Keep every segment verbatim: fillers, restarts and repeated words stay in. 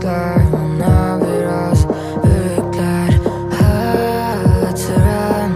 küçükler, onlar biraz büyükler. Hatıram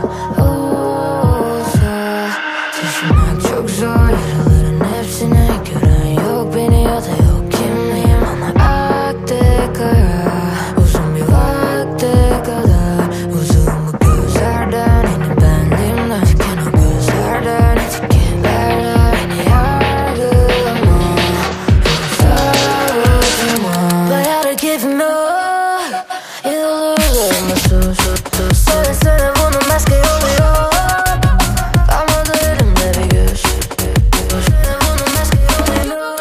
olsa taşımak çok zor, yaraların hepsine gören yok beni ya da yok kimliğim. Bana aktı kara uzun bir vakte kadar, uzun bu gözlerden yine benliğimden çıkan o gözlerden etiketlerden beni yargılama, yoksa uçurma. Bayağı keyfim yok, yıllarım sus sus sus. Söylesene bunun başka yolu yok. Kalmadı elimde bir göz. Söylesene bunun başka yolu yok.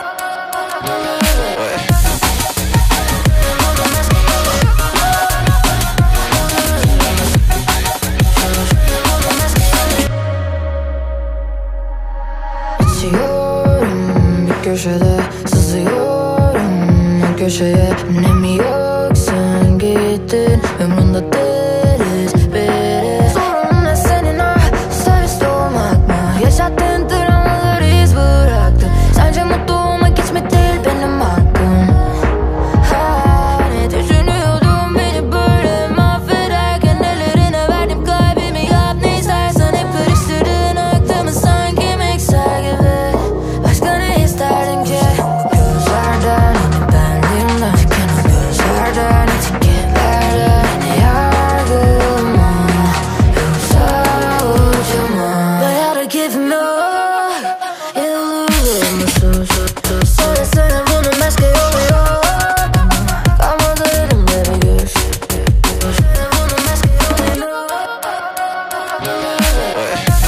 İçiyorum bir köşede, sızıyorum o köşeye. Ne mi yok sen gittin, ömrümde değiliz biri. Sorun ne senin, ah servis olmak mı? Yaşattığın travmaları iz bıraktı. Sence mutlu olmak hiç mi değil benim hakkım? Ha, ne düşünüyordum beni böyle mahvederken, ellerine verdim kalbimi, yap ne istersen. Hep karıştırdın aklımı sanki mikser gibi. Başka ne isterdin ki? Gözlerden yine benliğimden çıkan o gözlerden etiketlerden beni yargılama, yoksa uçurma. Bayağı da keyfim yok, yıllarım sus sus sus. Söylesene bunun başka yolu yok. Kalmadı elimde bir göz. Söylesene bunun başka yolu yok.